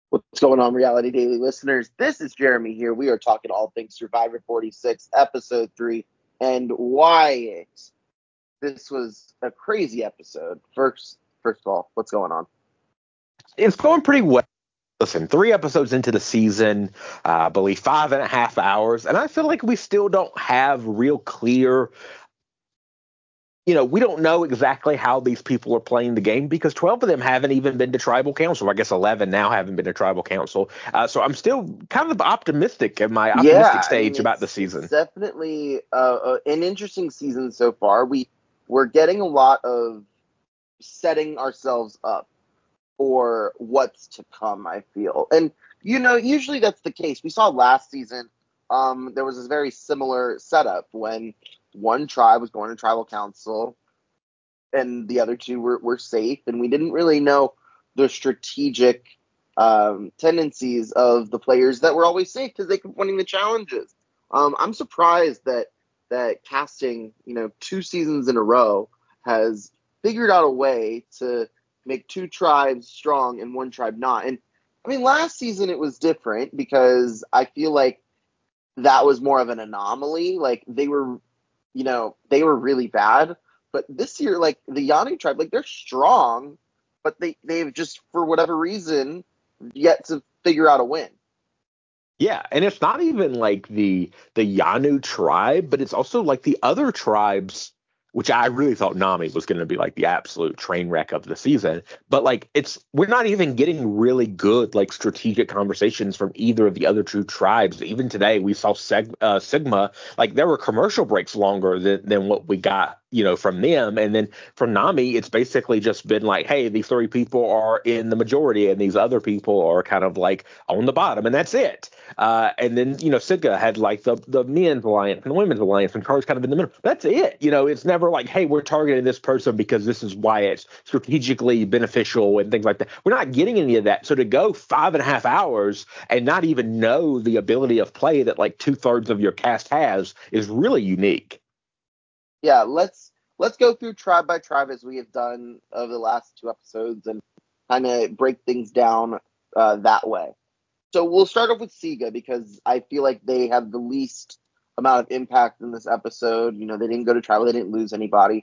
What's going on, Reality Daily listeners? This is Jeremy here. We are talking all things Survivor 46, Episode 3, and Wyatt. This was a crazy episode. First of all, what's going on? It's going pretty well. Listen, 3 episodes into the season, I believe 5.5 hours, and I feel like we still don't have real clear. We don't know exactly how these people are playing the game because 12 of them haven't even been to tribal council. I guess 11 now haven't been to tribal council. So I'm still kind of optimistic in my optimistic Yeah, I mean stage about the it's season. definitely an interesting season so far. We're getting a lot of setting ourselves up for what's to come, I feel. And usually that's the case. We saw last season there was this very similar setup when one tribe was going to tribal council and the other two were safe, and we didn't really know the strategic tendencies of the players that were always safe because they kept winning the challenges. I'm surprised that casting, 2 seasons in a row has figured out a way to make two tribes strong and one tribe not. And I mean, last season it was different because I feel like that was more of an anomaly. Like they were really bad. But this year, like the Yanu tribe, like they're strong, but they've just for whatever reason yet to figure out a win. Yeah, and it's not even like the Yanu tribe, but it's also like the other tribes, which I really thought Nami was going to be like the absolute train wreck of the season. But like we're not even getting really good like strategic conversations from either of the other two tribes. Even today, we saw Sigma, like there were commercial breaks longer than what we got, from them. And then from Nami, it's basically just been like, hey, these three people are in the majority and these other people are kind of like on the bottom, and that's it. And then, Sitka had like the men's alliance and the women's alliance, and Char's kind of in the middle. That's it. It's never like, hey, we're targeting this person because this is why it's strategically beneficial and things like that. We're not getting any of that. So to go 5.5 hours and not even know the ability of play that like 2/3 of your cast has is really unique. Yeah, let's go through tribe by tribe as we have done over the last 2 episodes and kind of break things down that way. So we'll start off with Siga because I feel like they have the least amount of impact in this episode. They didn't go to tribal, they didn't lose anybody.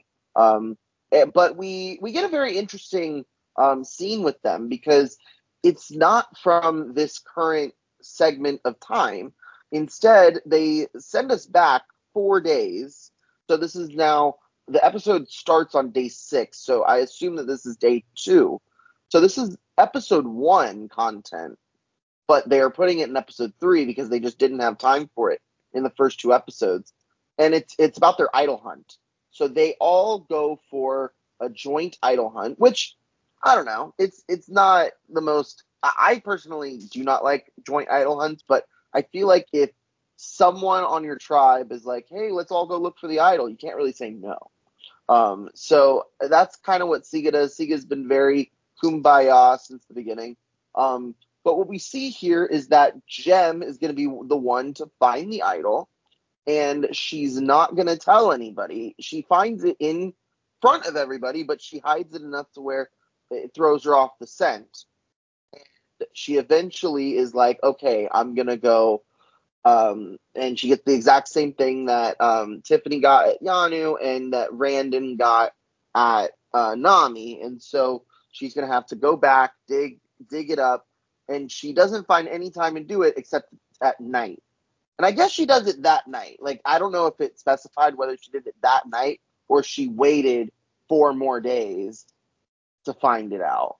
But we get a very interesting scene with them because it's not from this current segment of time. Instead, they send us back 4 days. So this is now the episode starts on day 6. So I assume that this is day 2. So this is episode 1 content, but they are putting it in episode 3 because they just didn't have time for it in the first 2 episodes. And it's about their idol hunt. So they all go for a joint idol hunt, which I don't know. It's not the most. I personally do not like joint idol hunts, but I feel like if someone on your tribe is like, "Hey, let's all go look for the idol," you can't really say no. So that's kind of what Siga does. Siga's been very kumbaya since the beginning. But what we see here is that Jem is going to be the one to find the idol, and she's not going to tell anybody. She finds it in front of everybody, but she hides it enough to where it throws her off the scent. And she eventually is like, okay, I'm going to go. And she gets the exact same thing that Tiffany got at Yanu and that Randon got at Nami. And so she's going to have to go back, dig it up, and she doesn't find any time to do it except at night. And I guess she does it that night. Like, I don't know if it specified whether she did it that night or she waited 4 more days to find it out.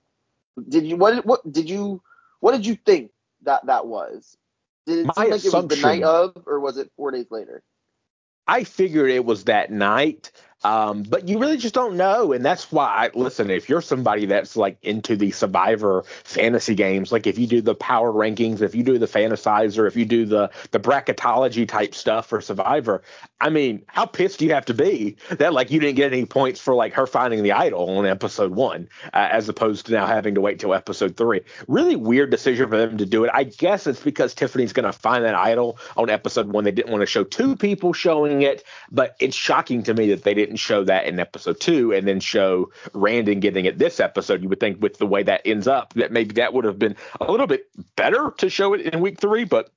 What did you think that was? Did it My seem like it was the night assumption of, or was it 4 days later? I figured it was that night, but you really just don't know, and that's why. Listen, if you're somebody that's like into the Survivor fantasy games, like if you do the power rankings, if you do the fantasizer, if you do the bracketology type stuff for Survivor, I mean, how pissed do you have to be that like you didn't get any points for like her finding the idol on episode 1, as opposed to now having to wait till episode 3? Really weird decision for them to do it. I guess it's because Tiffany's going to find that idol on episode 1. They didn't want to show two people showing it, but it's shocking to me that they didn't didn't show that in episode 2 and then show Randon getting it this episode, you would think with the way that ends up that maybe that would have been a little bit better to show it in week 3. But,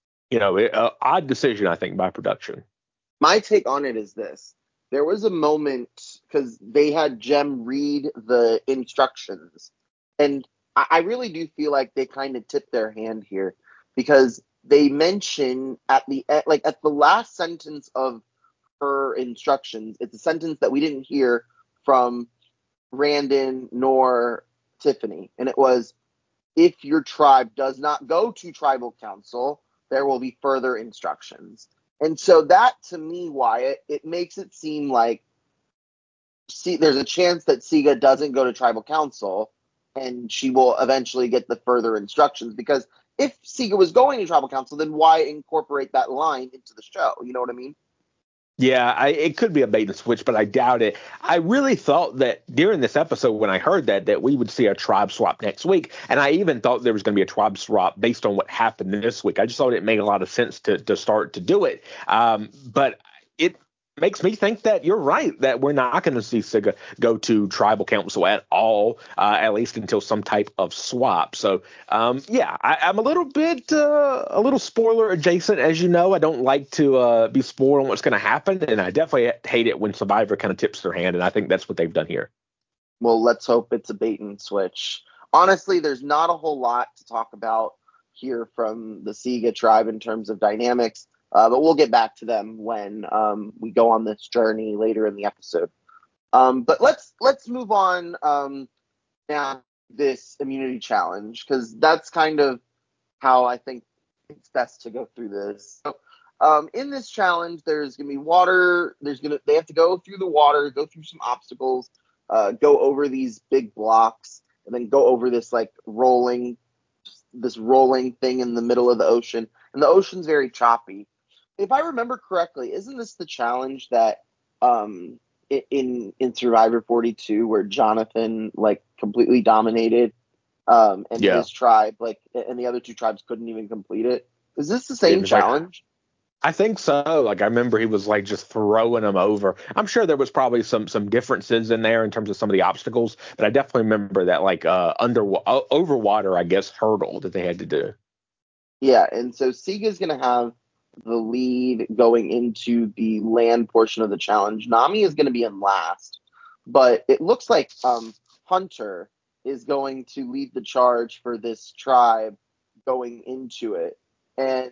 odd decision, I think, by production. My take on it is this. There was a moment, because they had Jem read the instructions, and I really do feel like they kind of tipped their hand here, because they mention at the last sentence of her instructions, it's a sentence that we didn't hear from Randon nor Tiffany, and it was, if your tribe does not go to tribal council, there will be further instructions. And so that, to me, Wyatt, it makes it seem like there's a chance that Siga doesn't go to tribal council and she will eventually get the further instructions. Because if Siga was going to tribal council, then why incorporate that line into the show? You know what I mean? Yeah, it could be a bait and switch, but I doubt it. I really thought that during this episode, when I heard that we would see a tribe swap next week, and I even thought there was going to be a tribe swap based on what happened this week. I just thought it made a lot of sense to start to do it. But it makes me think that you're right, that we're not going to see Siga go to tribal council at all, at least until some type of swap. So, I'm a little spoiler adjacent, as you know. I don't like to be spoiled on what's going to happen, and I definitely hate it when Survivor kind of tips their hand, and I think that's what they've done here. Well, let's hope it's a bait and switch. Honestly, there's not a whole lot to talk about here from the Siga tribe in terms of dynamics. But we'll get back to them when we go on this journey later in the episode. But let's move on now this immunity challenge, because that's kind of how I think it's best to go through this. So, in this challenge, there's gonna be water. They have to go through the water, go through some obstacles, go over these big blocks, and then go over this rolling thing in the middle of the ocean. And the ocean's very choppy. If I remember correctly, isn't this the challenge that in Survivor 42 where Jonathan completely dominated and his tribe and the other two tribes couldn't even complete it? Is this the same challenge? I think so. I remember he was just throwing them over. I'm sure there was probably some differences in there in terms of some of the obstacles, but I definitely remember that over water, I guess, hurdle that they had to do. Yeah, and so Siga's gonna have the lead going into the land portion of the challenge. Nami is going to be in last, but it looks like Hunter is going to lead the charge for this tribe going into it. And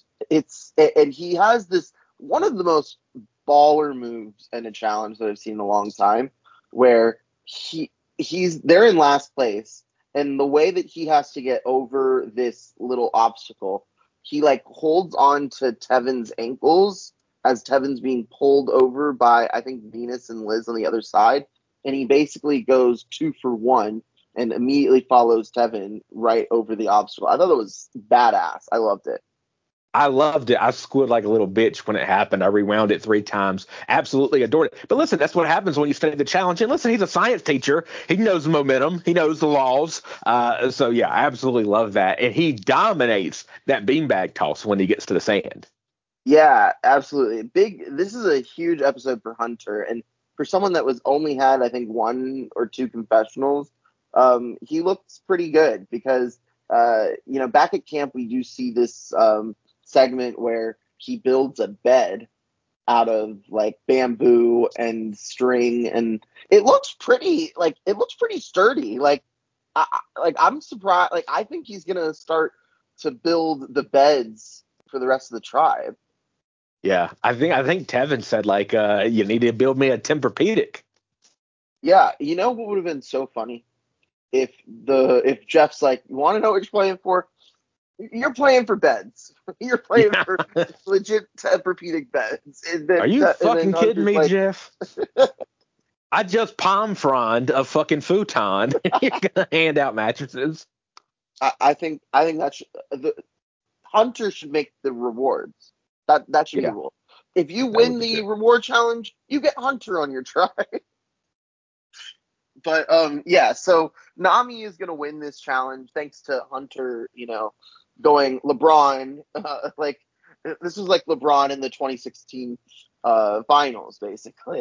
he has this one of the most baller moves in a challenge that I've seen in a long time, where they're in last place, and the way that he has to get over this little obstacle, he holds on to Tevin's ankles as Tevin's being pulled over by, I think, Venus and Liz on the other side. And he basically goes 2 for 1 and immediately follows Tevin right over the obstacle. I thought it was badass. I loved it. I loved it. I squealed like a little bitch when it happened. I rewound it 3 times. Absolutely adored it. But listen, that's what happens when you study the challenge. And listen, he's a science teacher. He knows momentum. He knows the laws. So, yeah, I absolutely love that. And he dominates that beanbag toss when he gets to the sand. Yeah, absolutely. This is a huge episode for Hunter. And for someone that was only had, I think, 1 or 2 confessionals, he looks pretty good because, back at camp, we do see this segment where he builds a bed out of bamboo and string, and it looks pretty sturdy. I'm surprised. I think he's gonna start to build the beds for the rest of the tribe. Yeah, I think Tevin said you need to build me a Tempur-Pedic. Yeah, what would have been so funny if Jeff's you want to know what you're playing for? You're playing for beds. You're playing for legit Tempur-Pedic beds. Are you fucking kidding me, Jeff? I just palm frond a fucking futon. You're gonna hand out mattresses. I think that's Hunter should make the rewards. That should be the rule. If you win the reward challenge, you get Hunter on your tribe. But so Nami is gonna win this challenge thanks to Hunter, going LeBron. This was like LeBron in the 2016 finals, basically.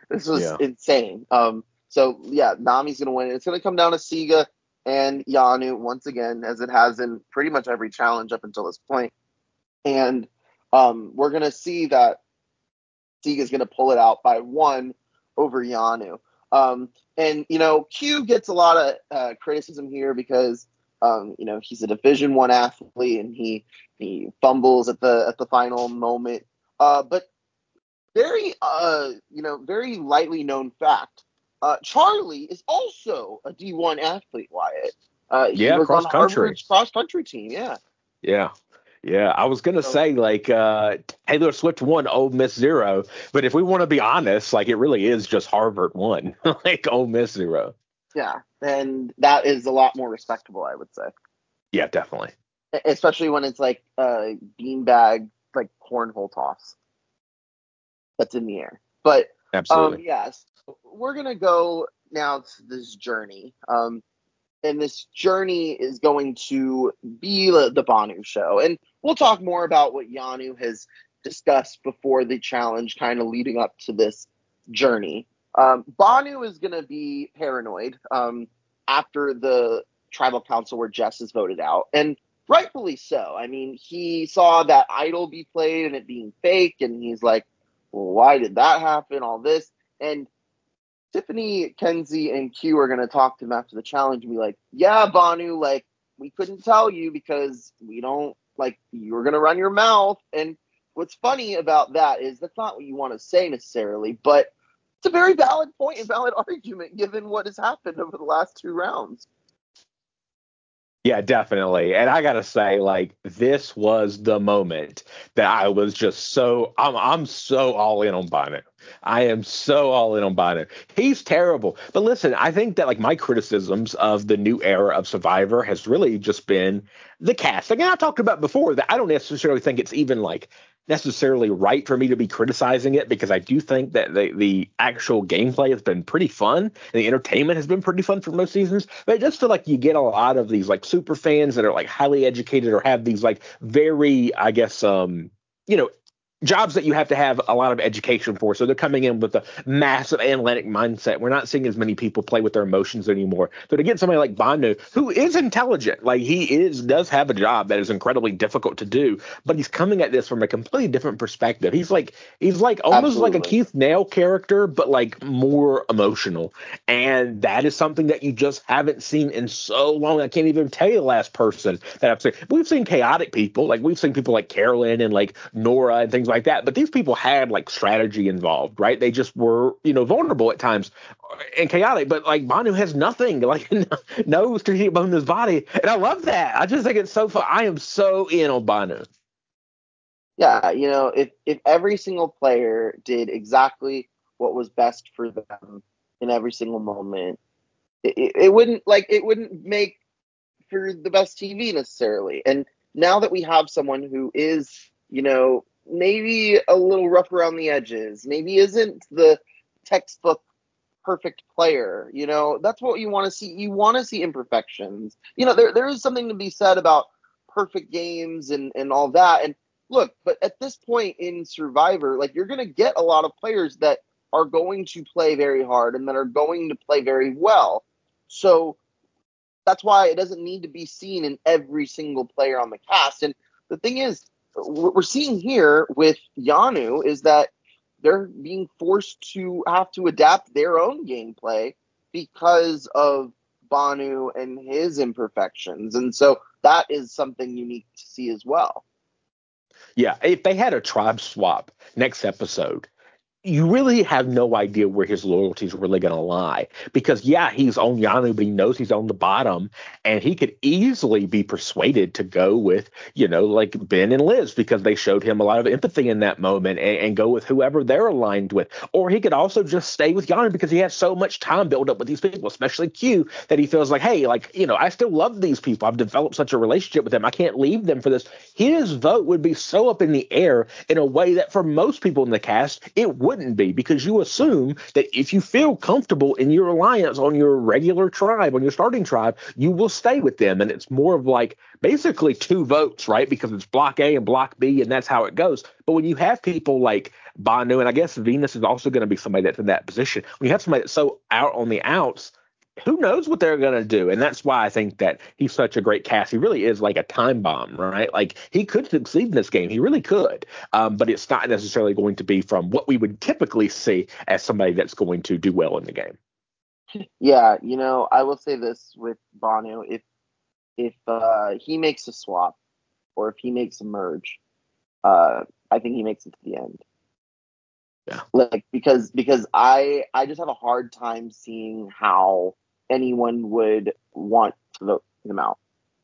This was Yeah. insane. So yeah, Nami's gonna win. It's gonna come down to Siga and Yanu once again, as it has in pretty much every challenge up until this point. And we're gonna see that Siga's gonna pull it out by one over Yanu. And Q gets a lot of criticism here because he's a Division One athlete and he fumbles at the final moment. But very very lightly known fact. Charlie is also a D1 athlete, Wyatt. He Yeah, was on cross country. Harvard's cross country team. Yeah. Yeah. Yeah, I was gonna So say like Taylor Swift won, Ole Miss 0, but if we want to be honest, like it really is just Harvard 1, like Ole Miss 0. yeah, and that is a lot more respectable, I would say, Yeah, definitely. especially when it's like beanbag like cornhole toss that's in the air. But Absolutely. yes, we're gonna go now to this journey. And this journey is going to be the Banu show. And we'll talk more about what Yanu has discussed before the challenge, kind of leading up to this journey. Banu is going to be paranoid after the tribal council where Jess is voted out. And rightfully so. I mean, he saw that idol be played and it being fake. And he's like, well, why did that happen? All this. And Tiffany, Kenzie, and Q are going to talk to him after the challenge and be like, yeah, Banu, like, we couldn't tell you because we don't, like, you were going to run your mouth. And what's funny about that is that's not what you want to say necessarily, but it's a very valid point and valid argument given what has happened over the last two rounds. Yeah, definitely. And I gotta say, like, this was the moment that I was just I'm so all in on Bono. I am so all in on Bono. He's terrible. But listen, I think that like my criticisms of the new era of Survivor has really just been the casting. And I talked about before that I don't necessarily think it's even like necessarily right for me to be criticizing it because I do think that the actual gameplay has been pretty fun and the entertainment has been pretty fun for most seasons. But I just feel like you get a lot of these like super fans that are like highly educated or have these like very, I guess, jobs that you have to have a lot of education for. So they're coming in with a massive analytic mindset. We're not seeing as many people play with their emotions anymore. So to get somebody like Banu, who is intelligent, like does have a job that is incredibly difficult to do, but he's coming at this from a completely different perspective. He's like almost like a Absolutely. Keith Nail character, but like more emotional. And that is something that you just haven't seen in so long. I can't even tell you the last person that I've seen. We've seen chaotic people, like we've seen people like Carolyn and like Nora and things like that. But these people had like strategy involved, right? They just were, vulnerable at times and chaotic. But like Banu has nothing, like no strategic bone in his body, and I love that. I just think it's so fun. I am so in on Banu. Yeah, if every single player did exactly what was best for them in every single moment, it wouldn't make for the best TV necessarily. And now that we have someone who is, maybe a little rough around the edges, maybe isn't the textbook perfect player, that's what you want to see. You want to see imperfections. There is something to be said about perfect games and all that. And look, but at this point in Survivor, like you're going to get a lot of players that are going to play very hard and that are going to play very well. So that's why it doesn't need to be seen in every single player on the cast. And the thing is, what we're seeing here with Yanu is that they're being forced to have to adapt their own gameplay because of Banu and his imperfections. And so that is something unique to see as well. Yeah, if they had a tribe swap next episode, you really have no idea where his loyalties really going to lie because yeah, he's on Yanu, but he knows he's on the bottom, and he could easily be persuaded to go with like Ben and Liz because they showed him a lot of empathy in that moment and go with whoever they're aligned with, or he could also just stay with Yanu because he has so much time built up with these people, especially Q, that he feels like, hey, like I still love these people. I've developed such a relationship with them. I can't leave them for this. His vote would be so up in the air in a way that for most people in the cast it would wouldn't be, because you assume that if you feel comfortable in your alliance on your regular tribe, on your starting tribe, you will stay with them. And it's more of like basically two votes, right? Because it's block A and block B, and that's how it goes. But when you have people like Banu, and I guess Venus is also going to be somebody that's in that position, when you have somebody that's so out on the outs, who knows what they're going to do? And that's why I think that he's such a great cast. He really is like a time bomb, right? Like, he could succeed in this game. He really could. But it's not necessarily going to be from what we would typically see as somebody that's going to do well in the game. Yeah, I will say this with Banu: if he makes a swap or if he makes a merge, I think he makes it to the end. Yeah. Like, because I just have a hard time seeing how anyone would want to vote him out.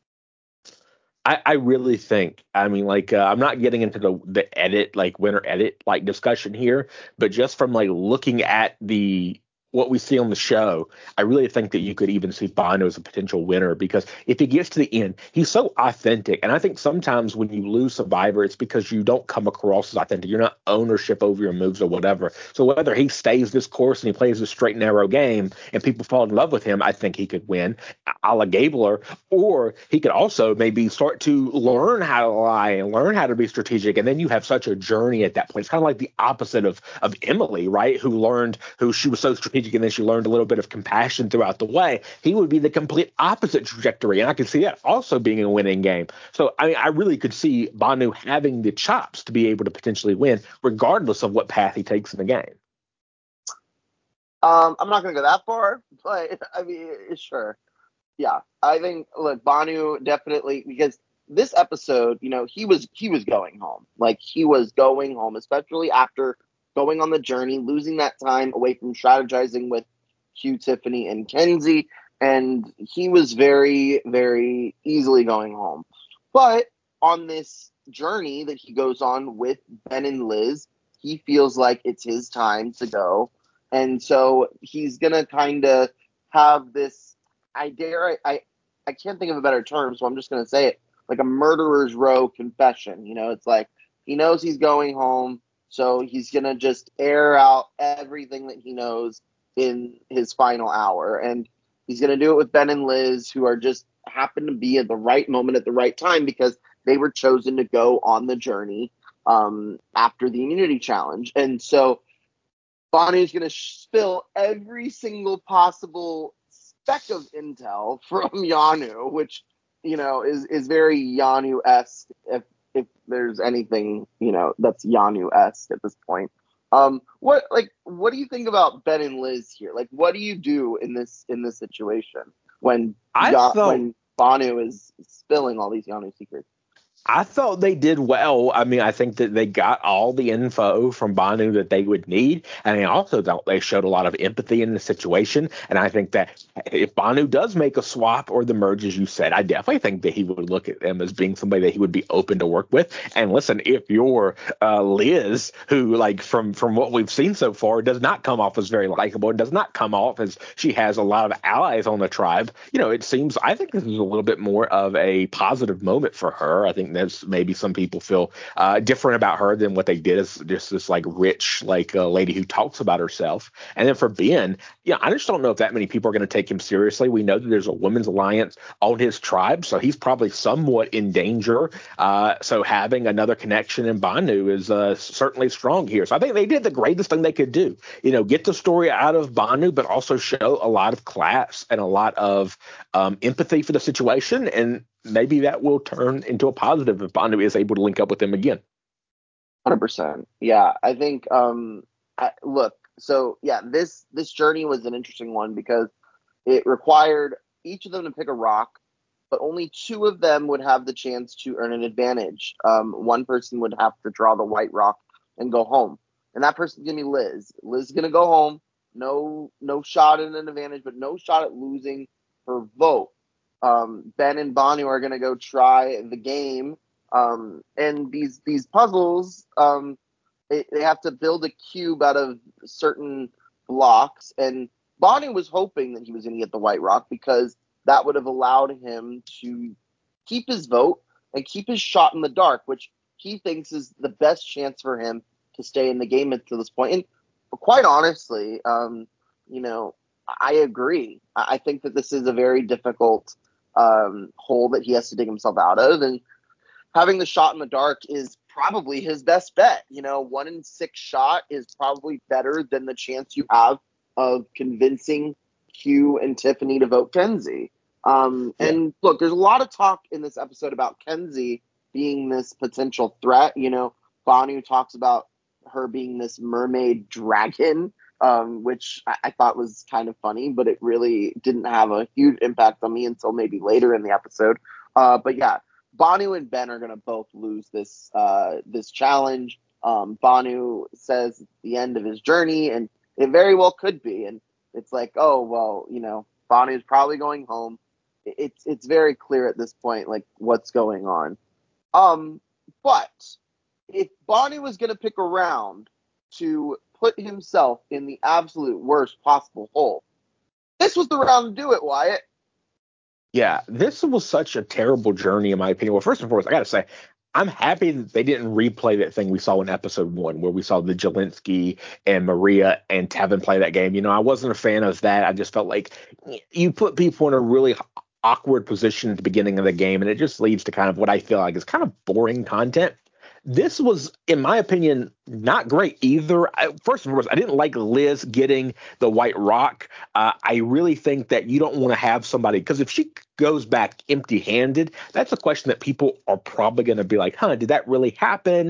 I really think, I mean, like, I'm not getting into the edit, like winner edit, like discussion here, but just from like looking at what we see on the show, I really think that you could even see Bono as a potential winner, because if he gets to the end, he's so authentic. And I think sometimes when you lose Survivor, it's because you don't come across as authentic. You're not ownership over your moves or whatever. So whether he stays this course and he plays a straight and narrow game and people fall in love with him, I think he could win, a la Gabler. Or he could also maybe start to learn how to lie and learn how to be strategic. And then you have such a journey at that point. It's kind of like the opposite of Emily, right? Who she was so strategic and then she learned a little bit of compassion throughout the way. He would be the complete opposite trajectory. And I could see that also being a winning game. So, I mean, I really could see Banu having the chops to be able to potentially win, regardless of what path he takes in the game. I'm not going to go that far, but I mean, sure. Yeah, I think, look, Banu definitely, because this episode, he was going home. Like, he was going home, especially after going on the journey, losing that time away from strategizing with Hugh, Tiffany, and Kenzie, and he was very, very easily going home. But on this journey that he goes on with Ben and Liz, he feels like it's his time to go, and so he's gonna kind of have this. I can't think of a better term, so I'm just gonna say it, like a murderer's row confession. It's like he knows he's going home, so he's gonna just air out everything that he knows in his final hour, and he's gonna do it with Ben and Liz, who are just happen to be at the right moment at the right time because they were chosen to go on the journey after the immunity challenge, and so Bonnie's gonna spill every single possible speck of intel from Yanu, which is very Yanu-esque. If there's anything that's Yanu-esque at this point. What do you think about Ben and Liz here? Like, what do you do in this situation when when Banu is spilling all these Yanu secrets? I thought they did well. I mean, I think that they got all the info from Banu that they would need. And I also thought they showed a lot of empathy in the situation. And I think that if Banu does make a swap or the merge, as you said, I definitely think that he would look at them as being somebody that he would be open to work with. And listen, if you're Liz, who, like, from what we've seen so far, does not come off as very likable and does not come off as she has a lot of allies on the tribe, it seems, I think this is a little bit more of a positive moment for her. I think there's maybe some people feel different about her than what they did as just this like rich like lady who talks about herself. And then for Ben, I just don't know if that many people are going to take him seriously. We know that there's a women's alliance on his tribe, so he's probably somewhat in danger. So having another connection in Banu is certainly strong here. So I think they did the greatest thing they could do. Get the story out of Banu, but also show a lot of class and a lot of empathy for the situation, and maybe that will turn into a positive if Banu is able to link up with them again. 100%. Yeah, I think. Look, so yeah, this journey was an interesting one because it required each of them to pick a rock, but only two of them would have the chance to earn an advantage. One person would have to draw the white rock and go home, and that person's gonna be Liz. Liz is gonna go home. No shot at an advantage, but no shot at losing her vote. Ben and Banu are gonna go try the game, and these puzzles. They have to build a cube out of certain blocks, and Bonnie was hoping that he was going to get the white rock because that would have allowed him to keep his vote and keep his shot in the dark, which he thinks is the best chance for him to stay in the game until this point. And quite honestly, you know, I agree. I think that this is a very difficult hole that he has to dig himself out of, and having the shot in the dark is probably his best bet. 1 in 6 shot is probably better than the chance you have of convincing Hugh and Tiffany to vote Kenzie. Yeah. And look, there's a lot of talk in this episode about Kenzie being this potential threat. Banu talks about her being this mermaid dragon, which I thought was kind of funny, but it really didn't have a huge impact on me until maybe later in the episode. But yeah, Banu and Ben are going to both lose this challenge. Banu says it's the end of his journey, and it very well could be. And it's like, oh well, Banu's probably going home. It's very clear at this point, like what's going on. But if Banu was going to pick a round to put himself in the absolute worst possible hole, this was the round to do it, Wyatt. Yeah, this was such a terrible journey, in my opinion. Well, first and foremost, I got to say, I'm happy that they didn't replay that thing we saw in episode 1, where we saw the Jelinski and Maria and Tevin play that game. I wasn't a fan of that. I just felt like you put people in a really awkward position at the beginning of the game, and it just leads to kind of what I feel like is kind of boring content. This was, in my opinion, not great either. First and foremost, I didn't like Liz getting the white rock. I really think that you don't want to have somebody, because if she goes back empty-handed, that's a question that people are probably going to be like, did that really happen?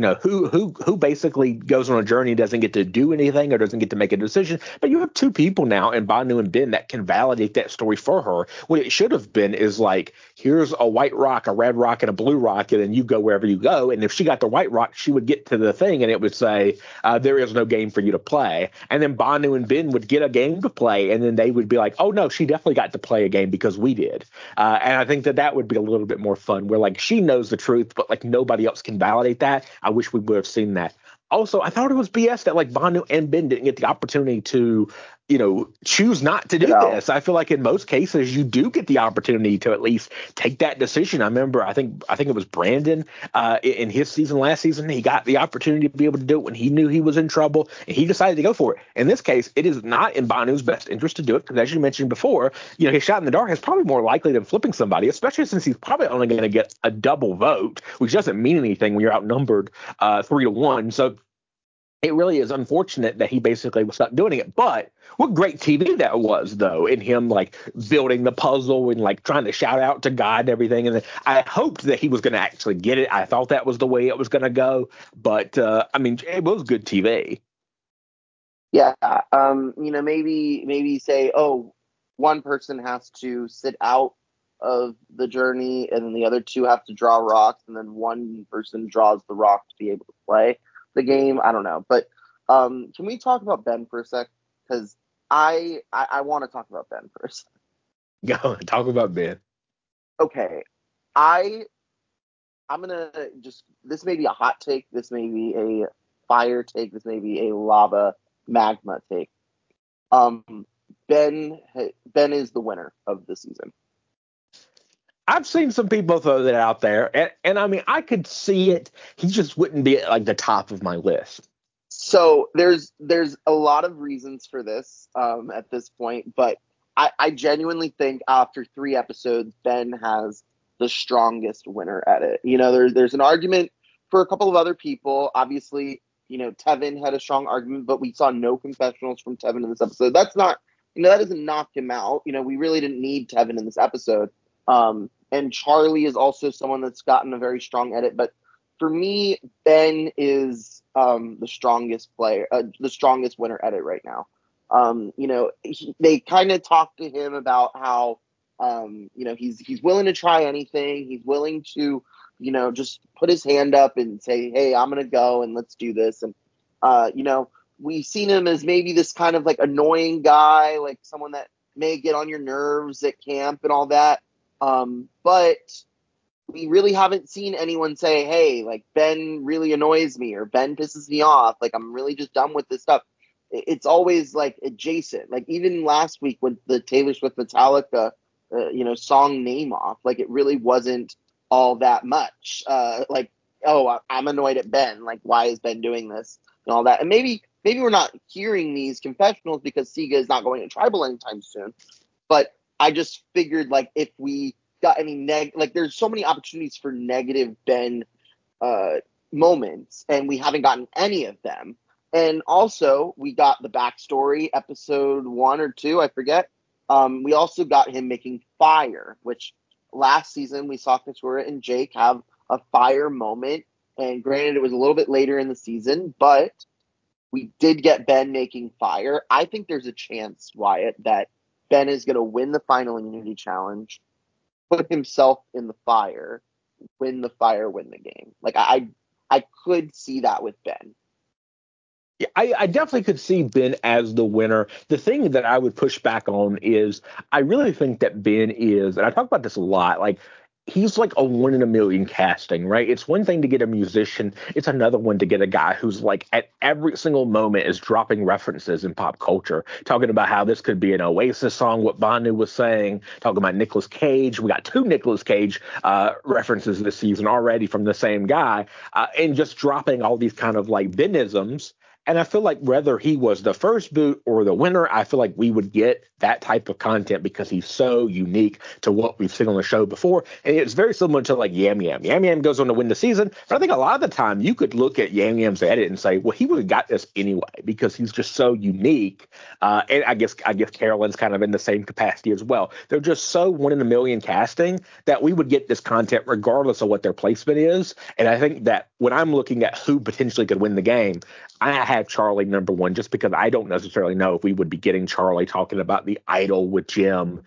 Who basically goes on a journey, doesn't get to do anything or doesn't get to make a decision. But you have two people now, in Banu and Ben, that can validate that story for her. What it should have been is like, here's a white rock, a red rock, and a blue rock, and then you go wherever you go. And if she got the white rock, she would get to the thing, and it would say, there is no game for you to play. And then Banu and Ben would get a game to play, and then they would be like, oh no, she definitely got to play a game because we did. And I think that would be a little bit more fun, where like she knows the truth, but like nobody else can validate that. I wish we would have seen that. Also, I thought it was BS that like Banu and Ben didn't get the opportunity to, choose not to do this. I feel like in most cases you do get the opportunity to at least take that decision. I remember, I think it was Brandon in his season last season. He got the opportunity to be able to do it when he knew he was in trouble, and he decided to go for it. In this case, it is not in Banu's best interest to do it, because as you mentioned before, his shot in the dark is probably more likely than flipping somebody, especially since he's probably only going to get a double vote, which doesn't mean anything when you're outnumbered 3-1. So it really is unfortunate that he basically was stuck doing it. But what great TV that was, though, in him like building the puzzle and like trying to shout out to God and everything. And I hoped that he was going to actually get it. I thought that was the way it was going to go. But I mean, it was good TV. Yeah. Maybe say, oh, one person has to sit out of the journey, and then the other two have to draw rocks, and then one person draws the rock to be able to play the game. I don't know, but can we talk about Ben for a sec? Because I want to talk about Ben for a sec. Go talk about Ben. Okay, I'm gonna just, this may be a hot take, this may be a fire take, this may be a lava magma take. Ben is the winner of the season. I've seen some people throw that out there, and I mean, I could see it. He just wouldn't be at like the top of my list. So there's a lot of reasons for this at this point, but I genuinely think after 3 episodes, Ben has the strongest winner at it. There's an argument for a couple of other people. Obviously, Tevin had a strong argument, but we saw no confessionals from Tevin in this episode. That's not, that doesn't knock him out. We really didn't need Tevin in this episode. And Charlie is also someone that's gotten a very strong edit, but for me, Ben is the strongest player, the strongest winner edit right now. They kind of talked to him about how, he's willing to try anything. He's willing to, just put his hand up and say, hey, I'm going to go and let's do this. And, we've seen him as maybe this kind of like annoying guy, like someone that may get on your nerves at camp and all that. But we really haven't seen anyone say, hey, like Ben really annoys me or Ben pisses me off. Like, I'm really just done with this stuff. It's always like adjacent. Like even last week with the Taylor Swift Metallica, song Name Off, like it really wasn't all that much. Like, oh, I'm annoyed at Ben. Like, why is Ben doing this and all that? And maybe maybe we're not hearing these confessionals because Siga is not going to tribal anytime soon. But I just figured, like, if we got any there's so many opportunities for negative Ben moments, and we haven't gotten any of them. And also, we got the backstory, episode 1 or 2, I forget. We also got him making fire, which last season we saw Katurah and Jake have a fire moment. And granted, it was a little bit later in the season, but we did get Ben making fire. I think there's a chance, Wyatt, that Ben is going to win the final Unity Challenge, put himself in the fire, win the game. Like, I could see that with Ben. Yeah, I definitely could see Ben as the winner. The thing that I would push back on is I really think that Ben is, and I talk about this a lot, like he's like a 1 in a million casting, right? It's one thing to get a musician. It's another one to get a guy who's like at every single moment is dropping references in pop culture, talking about how this could be an Oasis song, what Banu was saying, talking about Nicolas Cage. We got 2 Nicolas Cage references this season already from the same guy, and just dropping all these kind of like Benisms. And I feel like whether he was the first boot or the winner, I feel like we would get that type of content because he's so unique to what we've seen on the show before. And it's very similar to like Yam Yam. Yam Yam goes on to win the season. But I think a lot of the time you could look at Yam Yam's edit and say, well, he would have got this anyway because he's just so unique. And I guess Carolyn's kind of in the same capacity as well. They're just so 1 in a million casting that we would get this content regardless of what their placement is. And I think that when I'm looking at who potentially could win the game, I have Charlie number 1 just because I don't necessarily know if we would be getting Charlie talking about the idol with Jim.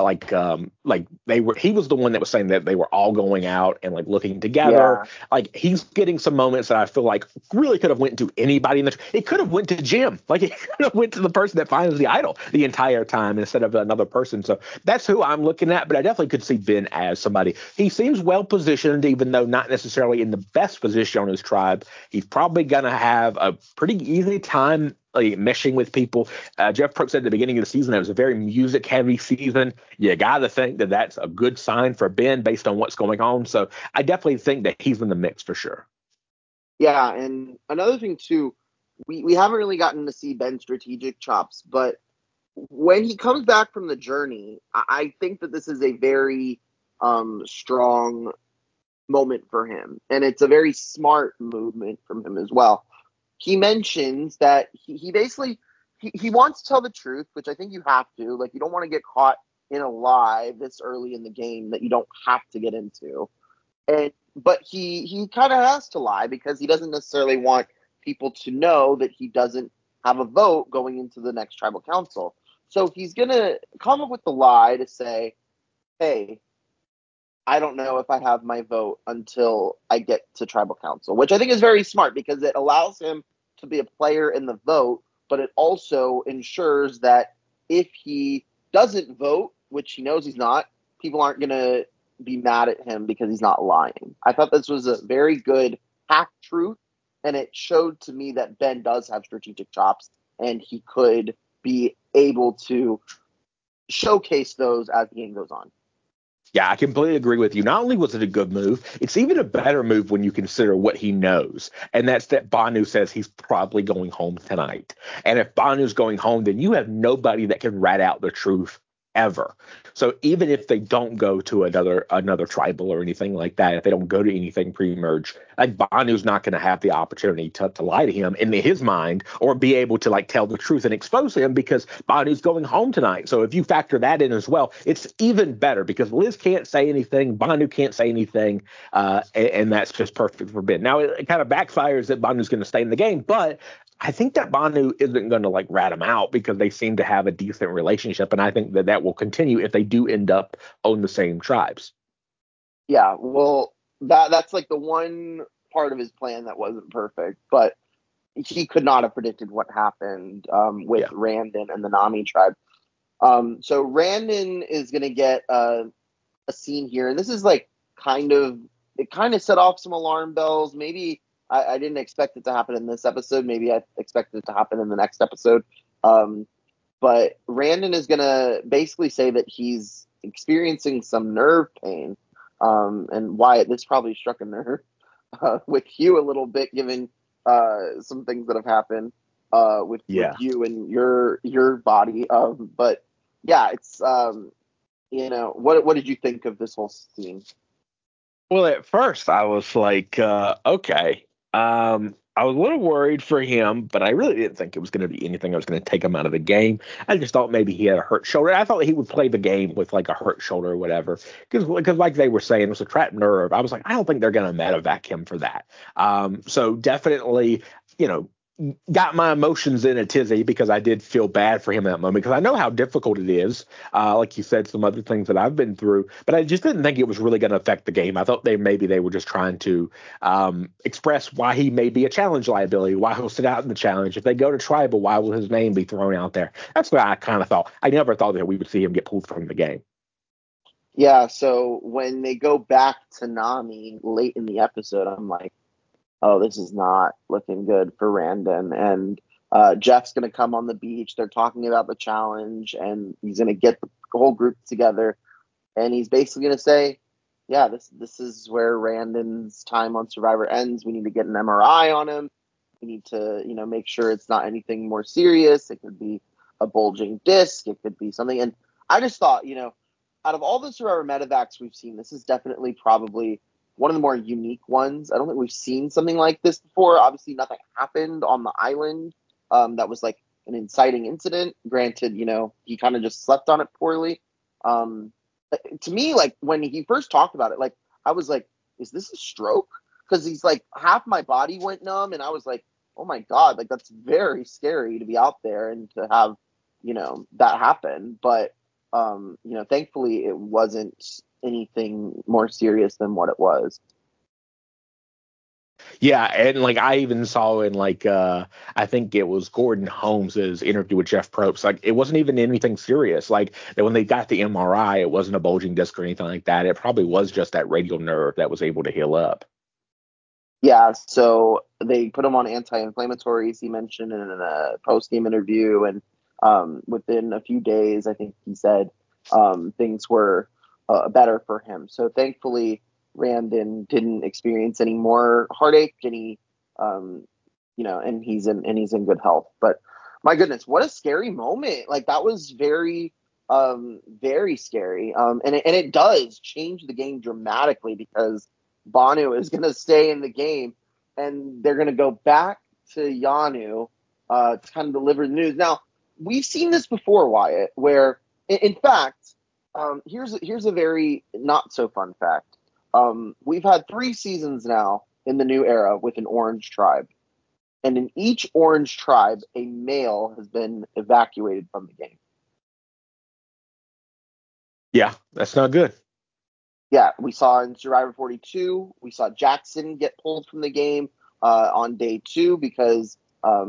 He was the one that was saying that they were all going out and like looking together. Yeah. Like he's getting some moments that I feel like really could have went to anybody it could have went to Jim. Like it could have went to the person that finds the idol the entire time instead of another person. So that's who I'm looking at. But I definitely could see Ben as somebody. He seems well positioned, even though not necessarily in the best position on his tribe. He's probably gonna have a pretty easy time like meshing with people. Jeff Probst said at the beginning of the season that it was a very music heavy season. You got to think that that's a good sign for Ben based on what's going on. So I definitely think that he's in the mix for sure. Yeah, and another thing too, we haven't really gotten to see Ben's strategic chops, but when he comes back from the journey, I think that this is a very strong moment for him, and it's a very smart movement from him as well. He mentions that he basically he wants to tell the truth, which I think you have to. Like, you don't want to get caught in a lie this early in the game that you don't have to get into. And but he kind of has to lie because he doesn't necessarily want people to know that he doesn't have a vote going into the next tribal council. So he's gonna come up with the lie to say, "Hey, I don't know if I have my vote until I get to tribal council," which I think is very smart because it allows him to be a player in the vote, but it also ensures that if he doesn't vote, which he knows he's not, people aren't going to be mad at him because he's not lying. I thought this was a very good half truth, and it showed to me that Ben does have strategic chops and he could be able to showcase those as the game goes on. Yeah, I completely agree with you. Not only was it a good move, it's even a better move when you consider what he knows. And that's that Banu says he's probably going home tonight. And if Banu's going home, then you have nobody that can rat out the truth ever. So even if they don't go to another tribal or anything like that, if they don't go to anything pre-merge, like Banu's not going to have the opportunity to lie to him in his mind or be able to like tell the truth and expose him because Banu's going home tonight. So if you factor that in as well, it's even better because Liz can't say anything, Banu can't say anything, and that's just perfect for Ben. Now it kind of backfires that Banu's going to stay in the game, but I think that Banu isn't going to like rat him out because they seem to have a decent relationship, and I think that will continue if they do end up on the same tribes. Yeah, well, that's like the one part of his plan that wasn't perfect, but he could not have predicted what happened with Yeah. Randon and the Nami tribe. So Randon is going to get a scene here, and this is like it kind of set off some alarm bells. Maybe I didn't expect it to happen in this episode. Maybe I expected it to happen in the next episode. But Randon is going to basically say that he's experiencing some nerve pain. And Wyatt, this probably struck a nerve with Hugh a little bit, given some things that have happened. with Yeah. you and your body. But yeah, it's what did you think of this whole scene? Well, at first I was like, okay. I was a little worried for him, but I really didn't think it was going to be anything that was going to take him out of the game. I just thought maybe he had a hurt shoulder. I thought he would play the game with like a hurt shoulder or whatever, because like they were saying, it was a trapped nerve. I was like, I don't think they're going to medevac him for that. So definitely, you know, got my emotions in a tizzy because I did feel bad for him in that moment because I know how difficult it is. Like you said, some other things that I've been through, but I just didn't think it was really going to affect the game. I thought they were just trying to express why he may be a challenge liability, why he'll sit out in the challenge. If they go to tribal, why will his name be thrown out there? That's what I kind of thought. I never thought that we would see him get pulled from the game. Yeah, so when they go back to Nami late in the episode, I'm like, oh, this is not looking good for Randon. And Jeff's going to come on the beach. They're talking about the challenge, and he's going to get the whole group together. And he's basically going to say, yeah, this is where Randon's time on Survivor ends. We need to get an MRI on him. We need to, make sure it's not anything more serious. It could be a bulging disc. It could be something. And I just thought, out of all the Survivor medevacs we've seen, this is definitely probably one of the more unique ones. I don't think we've seen something like this before. Obviously, nothing happened on the island that was like an inciting incident. Granted, he kind of just slept on it poorly. Um, to me, like when he first talked about it, like I was like, is this a stroke? Because he's like, half my body went numb, and I was like, oh my god, like that's very scary to be out there and to have, that happen. But thankfully it wasn't anything more serious than what it was. Yeah, and like I even saw in like I think it was Gordon Holmes's interview with Jeff Probst, like it wasn't even anything serious. Like that when they got the MRI, it wasn't a bulging disc or anything like that. It probably was just that radial nerve that was able to heal up. Yeah, so they put him on anti-inflammatories. He mentioned in a post-game interview, and within a few days, I think he said things were better for him. So thankfully, Randon didn't experience any more heartache, um, and he's in good health. But my goodness, what a scary moment! Like that was very scary, and it does change the game dramatically because Banu is going to stay in the game, and they're going to go back to Yanu to kind of deliver the news. Now, we've seen this before, Wyatt, where, in fact, here's a very not so fun fact. We've had 3 seasons now in the new era with an orange tribe, and in each orange tribe, a male has been evacuated from the game. Yeah, that's not good. Yeah, we saw in Survivor 42, we saw Jackson get pulled from the game on day 2 because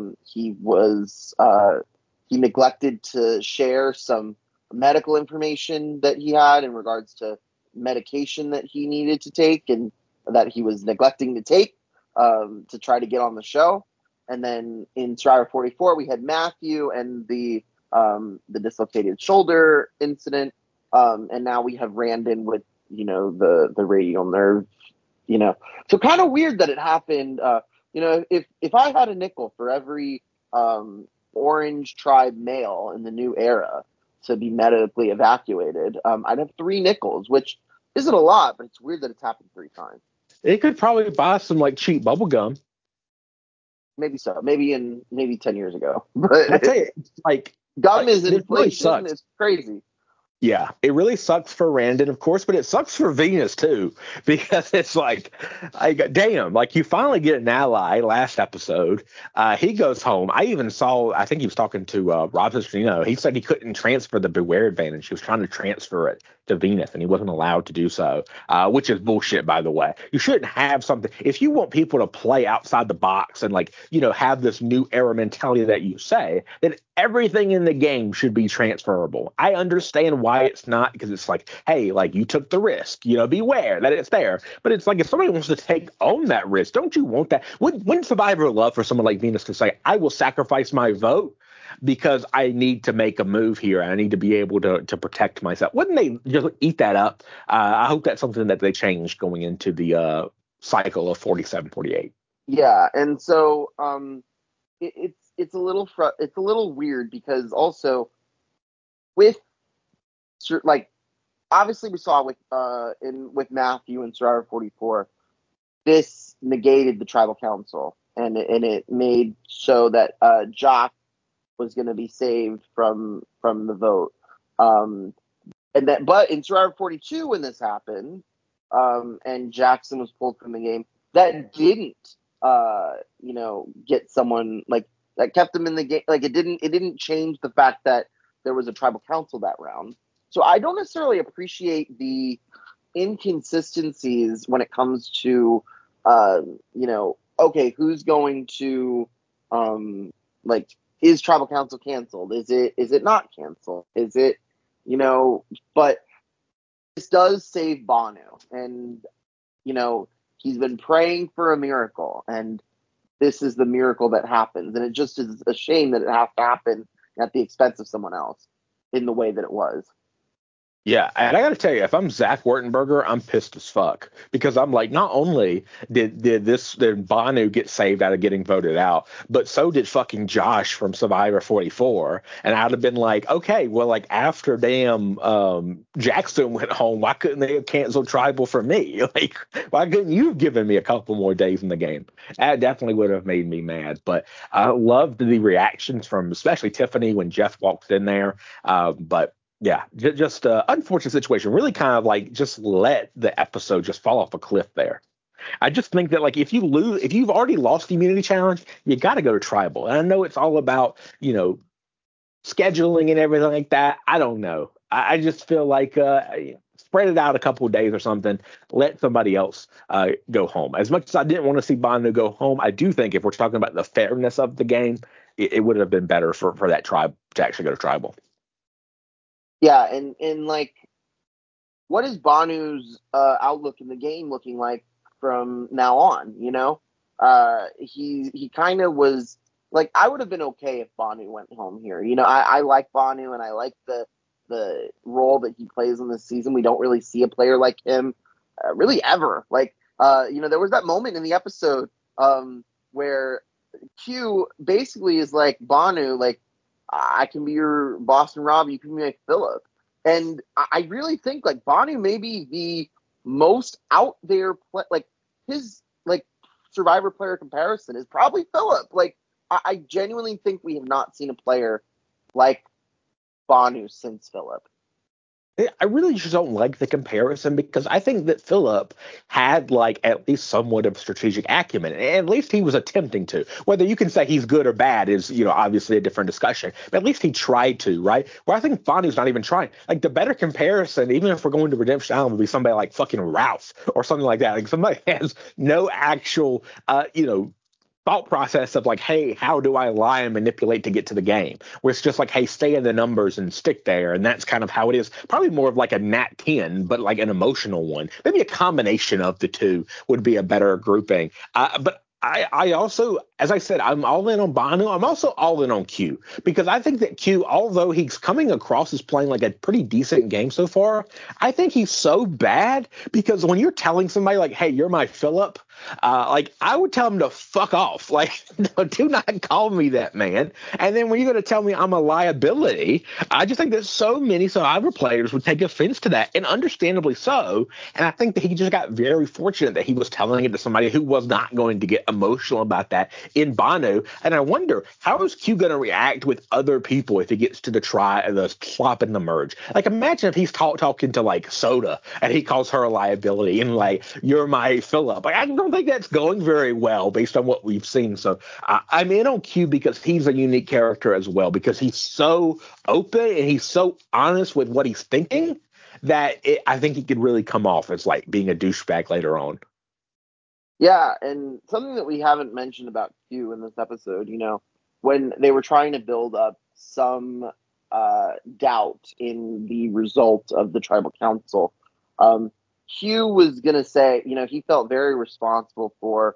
he neglected to share some medical information that he had in regards to medication that he needed to take and that he was neglecting to take to try to get on the show. And then in Survivor 44, we had Matthew and the dislocated shoulder incident. And now we have Randon with the radial nerve, so kind of weird that it happened. If I had a nickel for every orange tribe male in the new era to be medically evacuated, I'd have 3 nickels, which isn't a lot, but it's weird that it's happened 3 times. It could probably buy some like cheap bubble gum. Maybe so, maybe 10 years ago. And I But tell you, it's gum is it really inflation. sucks. It's crazy. Yeah, it really sucks for Randon, of course, but it sucks for Venus too, because it's like, damn, like you finally get an ally last episode. He goes home. I even saw, I think he was talking to Rob Cesternino. He said he couldn't transfer the Beware advantage. He was trying to transfer it to Venus, and he wasn't allowed to do so, which is bullshit, by the way. You shouldn't have something. If you want people to play outside the box and have this new era mentality that you say, then everything in the game should be transferable. I understand why it's not, because it's like, hey, like you took the risk, beware that it's there. But it's like if somebody wants to take on that risk, don't you want that? Wouldn't Survivor love for someone like Venus to say, I will sacrifice my vote because I need to make a move here. I need to be able to protect myself. Wouldn't they just eat that up? I hope that's something that they change going into the cycle of 47, 48. Yeah, and so it's it's a little weird because also with like obviously we saw with Matthew and Survivor 44, this negated the tribal council and it made so that Jock was going to be saved from the vote. But in Survivor 42 when this happened, and Jackson was pulled from the game, that didn't get someone like that kept him in the game. Like it didn't change the fact that there was a tribal council that round. So I don't necessarily appreciate the inconsistencies when it comes to okay, who's going to like is tribal council canceled? Is it not canceled? Is it but this does save Banu, and he's been praying for a miracle, and this is the miracle that happens, and it just is a shame that it has to happen at the expense of someone else in the way that it was. Yeah, and I got to tell you, if I'm Zach Wertenberger, I'm pissed as fuck because I'm like, not only did Banu get saved out of getting voted out, but so did fucking Josh from Survivor 44, and I'd have been like, okay, well, like after damn Jackson went home, why couldn't they have canceled Tribal for me? Like, why couldn't you have given me a couple more days in the game? That definitely would have made me mad. But I loved the reactions from especially Tiffany when Jeff walked in there, but. Yeah, just unfortunate situation. Really kind of like just let the episode just fall off a cliff there. I just think that like if you've already lost the immunity challenge, you got to go to tribal. And I know it's all about, scheduling and everything like that. I don't know. I just feel like spread it out a couple of days or something. Let somebody else go home. As much as I didn't want to see Banu go home, I do think if we're talking about the fairness of the game, it would have been better for that tribe to actually go to tribal. Yeah, and like, what is Banu's outlook in the game looking like from now on? He kind of was like, I would have been okay if Banu went home here. I like Banu and I like the role that he plays in this season. We don't really see a player like him really ever. Like, there was that moment in the episode where Q basically is like, Banu, like, I can be your Boston Rob, you can be like Philip. And I really think like Banu may be the most out there like his like Survivor player comparison is probably Philip. Like I genuinely think we have not seen a player like Banu since Philip. I really just don't like the comparison because I think that Philip had like at least somewhat of strategic acumen, and at least he was attempting to. Whether you can say he's good or bad is, obviously a different discussion. But at least he tried to, right? Where I think Bonnie's not even trying. Like the better comparison, even if we're going to Redemption Island, would be somebody like fucking Ralph or something like that. Like somebody has no actual, thought process of like, hey, how do I lie and manipulate to get to the game? Where it's just like, hey, stay in the numbers and stick there. And that's kind of how it is. Probably more of like a Nat 10, but like an emotional one. Maybe a combination of the two would be a better grouping. But I also, as I said, I'm all in on Banu. I'm also all in on Q because I think that Q, although he's coming across as playing like a pretty decent game so far, I think he's so bad because when you're telling somebody like, hey, you're my Philip, like I would tell him to fuck off. Like, no, do not call me that, man. And then when you're going to tell me I'm a liability, I just think that so many Survivor players would take offense to that, and understandably so. And I think that he just got very fortunate that he was telling it to somebody who was not going to get emotional about that in Banu. And I wonder, how is Q going to react with other people if he gets to the swap and the merge? Like, imagine if he's talking to like Soda and he calls her a liability and like, you're my Philip. Like, I don't think that's going very well based on what we've seen. So I'm in on Q because he's a unique character as well, because he's so open and he's so honest with what he's thinking that I think he could really come off as like being a douchebag later on. Yeah, and something that we haven't mentioned about Q in this episode, when they were trying to build up some doubt in the result of the tribal council, Q was gonna say, he felt very responsible for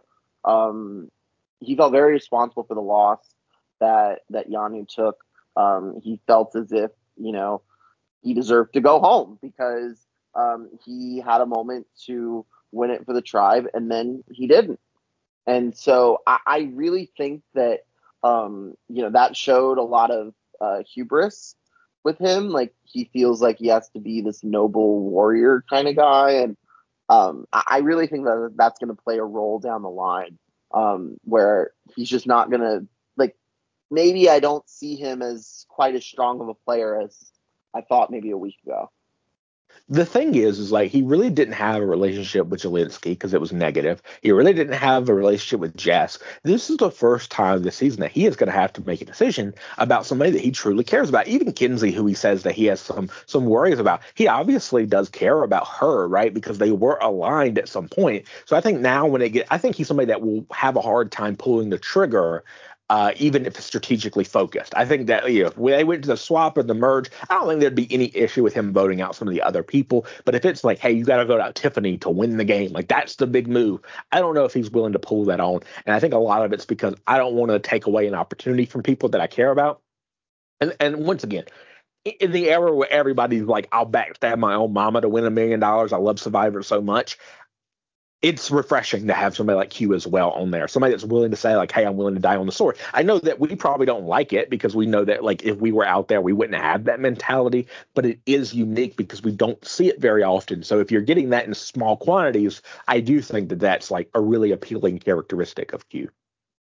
the loss that Yanu took. He felt as if, he deserved to go home because he had a moment to win it for the tribe, and then he didn't. And so I really think that That showed a lot of hubris with him. Like he feels like he has to be this noble warrior kind of guy, and I really think that that's going to play a role down the line, where he's just not going to like. Maybe I don't see him as quite as strong of a player as I thought maybe a week ago. The thing is like he really didn't have a relationship with Zelensky because it was negative. He really didn't have a relationship with Jess. This is the first time this season that he is going to have to make a decision about somebody that he truly cares about. Even Kinsey, who he says that he has some worries about, he obviously does care about her, right? Because they were aligned at some point. So I think now I think he's somebody that will have a hard time pulling the trigger even if it's strategically focused. I think that if they went to the swap or the merge, I don't think there'd be any issue with him voting out some of the other people. But if it's like, hey, you got to vote out Tiffany to win the game, like that's the big move. I don't know if he's willing to pull that on. And I think a lot of it's because I don't want to take away an opportunity from people that I care about. And once again, in the era where everybody's like, I'll backstab my own mama to win $1 million. I love Survivor so much. It's refreshing to have somebody like Q as well on there. Somebody that's willing to say like, hey, I'm willing to die on the sword. I know that we probably don't like it because we know that like if we were out there, we wouldn't have that mentality, but it is unique because we don't see it very often. So if you're getting that in small quantities, I do think that that's like a really appealing characteristic of Q.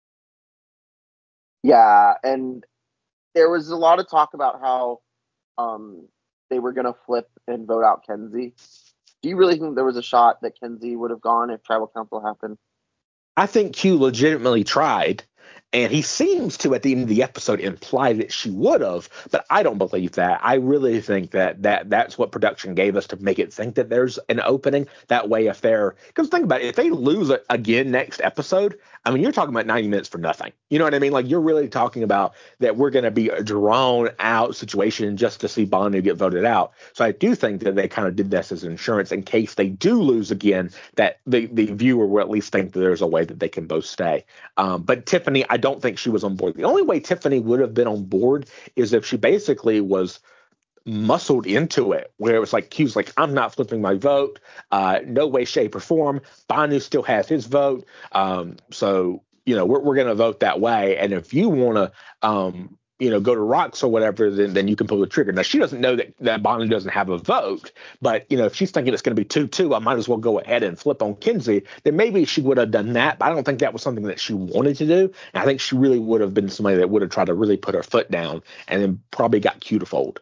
Yeah, and there was a lot of talk about how they were going to flip and vote out Kenzie. Do you really think there was a shot that Kenzie would have gone if Tribal Council happened? I think Q legitimately tried, and he seems to, at the end of the episode, imply that she would have, but I don't believe that. I really think that's what production gave us to make it think that there's an opening. That way, because think about it, if they lose it again next episode, I mean, you're talking about 90 minutes for nothing. You know what I mean? Like, you're really talking about that we're going to be a drawn out situation just to see Bonu get voted out. So I do think that they kind of did this as insurance in case they do lose again, that the viewer will at least think that there's a way that they can both stay. But Tiffany, I don't think she was on board. The only way Tiffany would have been on board is if she basically was muscled into it, where it was like Q's like, I'm not flipping my vote, no way, shape, or form. Banu still has his vote, so we're going to vote that way. And if you want to, go to rocks or whatever, then you can pull the trigger. Now she doesn't know that Banu doesn't have a vote, but if she's thinking it's going to be 2-2, I might as well go ahead and flip on Kinsey. Then maybe she would have done that, but I don't think that was something that she wanted to do. And I think she really would have been somebody that would have tried to really put her foot down, and then probably got Q to fold.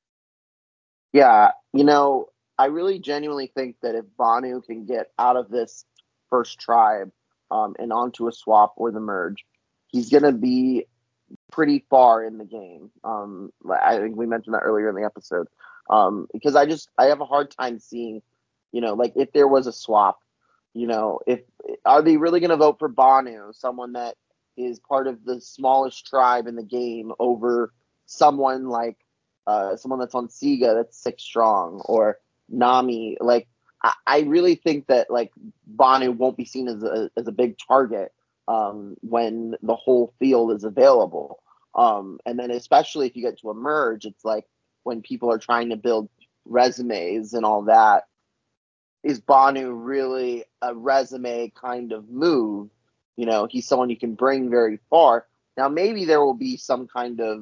Yeah, I really genuinely think that if Banu can get out of this first tribe and onto a swap or the merge, he's going to be pretty far in the game. I think we mentioned that earlier in the episode. Because I have a hard time seeing, like if there was a swap, if are they really going to vote for Banu, someone that is part of the smallest tribe in the game, over someone like someone that's on Sega that's 6 strong, or Nami? Like, I really think that like Banu won't be seen as a big target when the whole field is available. And then especially if you get to a merge, it's like when people are trying to build resumes and all that, is Banu really a resume kind of move? He's someone you can bring very far. Now, maybe there will be some kind of,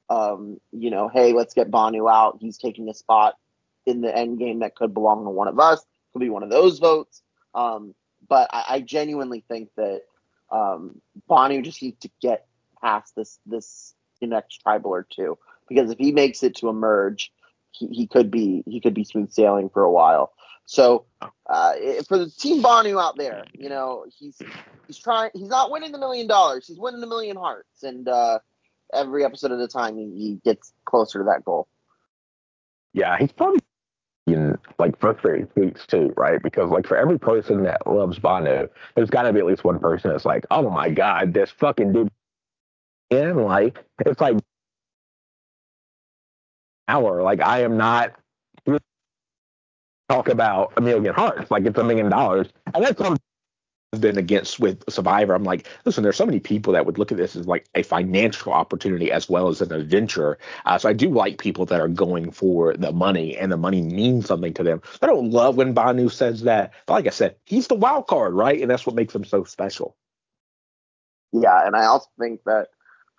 hey, let's get Banu out. He's taking a spot in the end game that could belong to one of us. Could be one of those votes. But I genuinely think that Banu just needs to get past this next tribal or two, because if he makes it to a merge, he could be smooth sailing for a while. So for the team Banu out there, he's trying. He's not winning the $1 million. He's winning a million hearts, and every episode at a time, he gets closer to that goal. Yeah, he's probably like frustrated tweets too, right? Because like for every person that loves Banu, there's got to be at least one person that's like, oh my god, this fucking dude. And like it's like like I am not talk about $1 million hearts, like it's $1 million, and that's what I've been against with Survivor. I'm like, listen, there's so many people that would look at this as like a financial opportunity as well as an adventure. So I do like people that are going for the money, and the money means something to them. I don't love when Banu says that, but like I said, he's the wild card, right? And that's what makes him so special. Yeah, and I also think that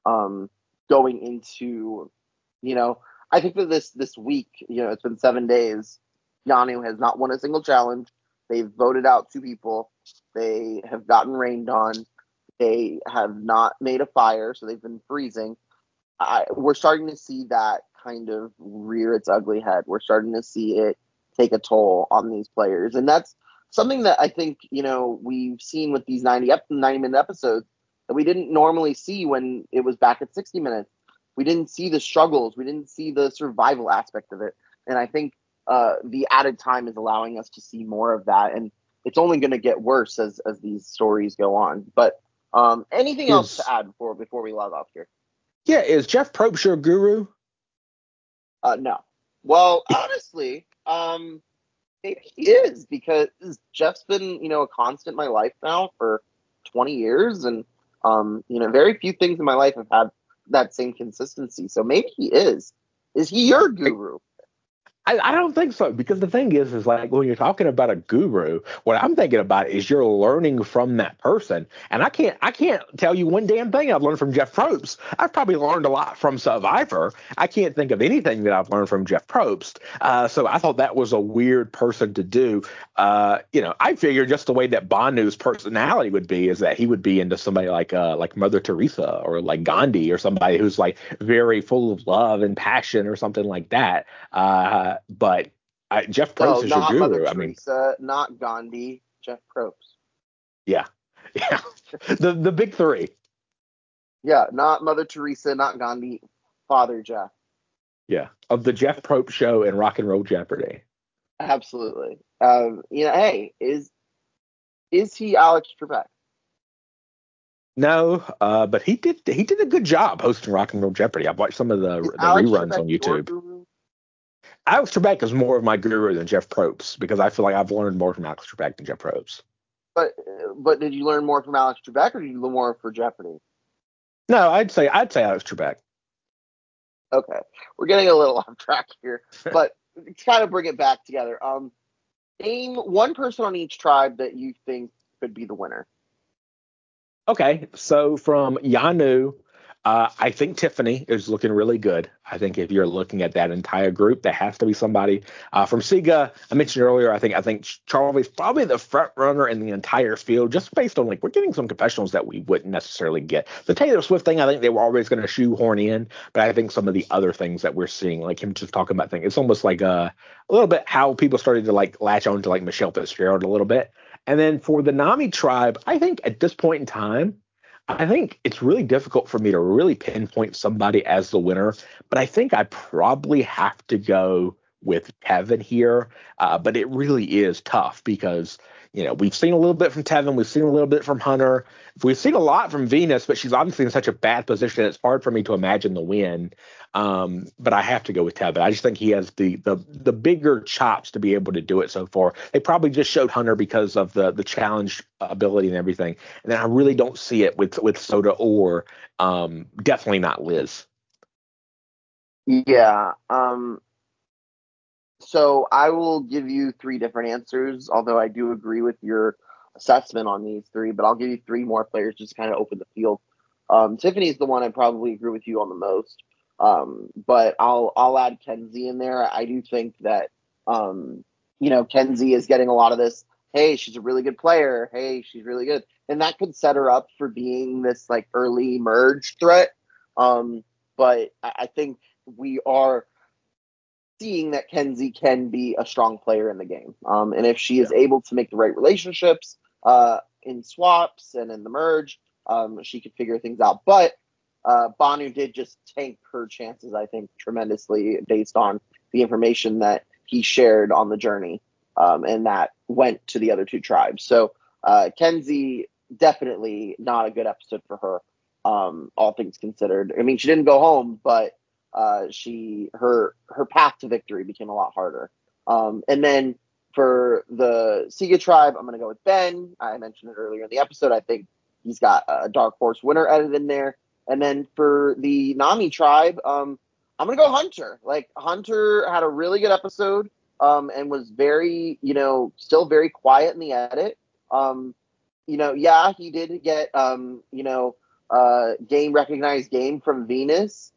going into, I think that this week, it's been 7 days. Yanu has not won a single challenge. They've voted out 2 people. They have gotten rained on. They have not made a fire, so they've been freezing. We're starting to see that kind of rear its ugly head. We're starting to see it take a toll on these players. And that's something that I think, we've seen with these 90-minute episodes that we didn't normally see when it was back at 60 minutes. We didn't see the struggles. We didn't see the survival aspect of it. And I think the added time is allowing us to see more of that. And it's only going to get worse as these stories go on. But anything else to add before we log off here? Yeah, is Jeff Probst your guru? No. Well, honestly, maybe he is, because Jeff's been, a constant in my life now for 20 years. And, very few things in my life have had that same consistency. So maybe he is. Is he your guru? I don't think so, because the thing is like when you're talking about a guru, what I'm thinking about is you're learning from that person. And I can't tell you one damn thing I've learned from Jeff Probst. I've probably learned a lot from Survivor. I can't think of anything that I've learned from Jeff Probst. So I thought that was a weird person to do. I figured just the way that Banu's personality would be is that he would be into somebody like Mother Teresa or like Gandhi, or somebody who's like very full of love and passion or something like that. But Jeff Probst is your not guru. Mother Teresa, not Gandhi, Jeff Probst. Yeah. The big 3. Yeah, not Mother Teresa, not Gandhi, Father Jeff. Yeah, of the Jeff Probst Show and Rock and Roll Jeopardy. Absolutely. Hey, is he Alex Trebek? No, but he did a good job hosting Rock and Roll Jeopardy. I've watched some of the reruns Trebek on YouTube. Alex Trebek is more of my guru than Jeff Probst, because I feel like I've learned more from Alex Trebek than Jeff Probst. But did you learn more from Alex Trebek, or did you learn more for Jeopardy? No, I'd say Alex Trebek. Okay, we're getting a little off track here, but to kind of bring it back together. Name one person on each tribe that you think could be the winner. Okay, so from Yanu, I think Tiffany is looking really good. I think if you're looking at that entire group, there has to be somebody. From Siga, I mentioned earlier, I think Charlie's probably the front runner in the entire field, just based on we're getting some confessionals that we wouldn't necessarily get. The Taylor Swift thing, I think they were always going to shoehorn in, but I think some of the other things that we're seeing, like him just talking about things, it's almost like a little bit how people started to latch on to Michelle Fitzgerald a little bit. And then for the Nami tribe, I think at this point in time, I think it's really difficult for me to really pinpoint somebody as the winner, but I think I probably have to go with Kevin here. But it really is tough because, we've seen a little bit from Tevin. We've seen a little bit from Hunter. We've seen a lot from Venus, but she's obviously in such a bad position. It's hard for me to imagine the win. But I have to go with Tevin. I just think he has the bigger chops to be able to do it so far. They probably just showed Hunter because of the challenge ability and everything. And then I really don't see it with Soda or definitely not Liz. Yeah. So I will give you 3 different answers, although I do agree with your assessment on these 3, but I'll give you 3 more players just to kind of open the field. Tiffany's the one I probably agree with you on the most. But I'll add Kenzie in there. I do think that Kenzie is getting a lot of this. Hey, she's a really good player. Hey, she's really good, and that could set her up for being this early merge threat. But I think we are seeing that Kenzie can be a strong player in the game. And if she is able to make the right relationships in swaps and in the merge, she could figure things out. But Banu did just tank her chances, I think, tremendously based on the information that he shared on the journey, and that went to the other 2 tribes. So Kenzie, definitely not a good episode for her, all things considered. I mean, she didn't go home, but her path to victory became a lot harder. And then for the Siga tribe, I'm going to go with Ben. I mentioned it earlier in the episode. I think he's got a dark horse winner edited in there. And then for the Nami tribe, I'm going to go Hunter. Hunter had a really good episode, and was very, still very quiet in the edit. Yeah, he did get, recognized game from Venus.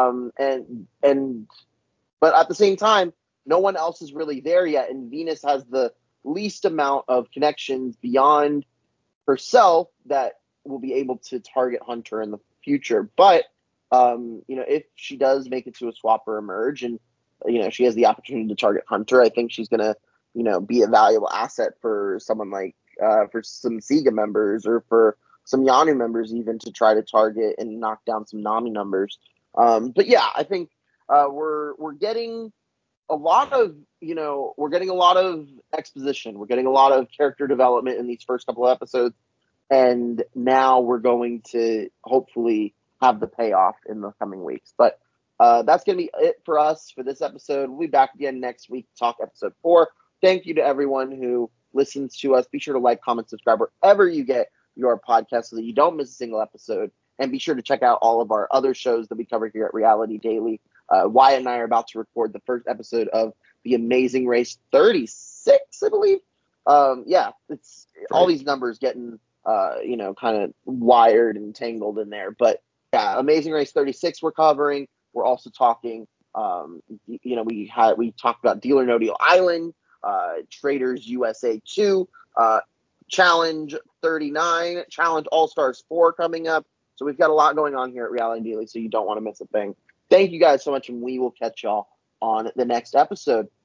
But at the same time, no one else is really there yet, and Venus has the least amount of connections beyond herself that will be able to target Hunter in the future. But if she does make it to a swap or emerge, and she has the opportunity to target Hunter, I think she's gonna be a valuable asset for someone like for some Sega members or for some Yanu members even to try to target and knock down some Nami numbers. But yeah, I think we're getting a lot of exposition. We're getting a lot of character development in these first couple of episodes, and now we're going to hopefully have the payoff in the coming weeks. But that's going to be it for us for this episode. We'll be back again next week to talk episode 4. Thank you to everyone who listens to us. Be sure to like, comment, subscribe wherever you get your podcast so that you don't miss a single episode. And be sure to check out all of our other shows that we cover here at Reality Daily. Wyatt and I are about to record the first episode of The Amazing Race 36, I believe. It's right. All these numbers getting, kind of wired and tangled in there. But yeah, Amazing Race 36 we're covering. We're also talking, we talked about Deal or No Deal Island, Traders USA 2, Challenge 39, Challenge All-Stars 4 coming up. So we've got a lot going on here at Reality Daily, so you don't want to miss a thing. Thank you guys so much, and we will catch y'all on the next episode.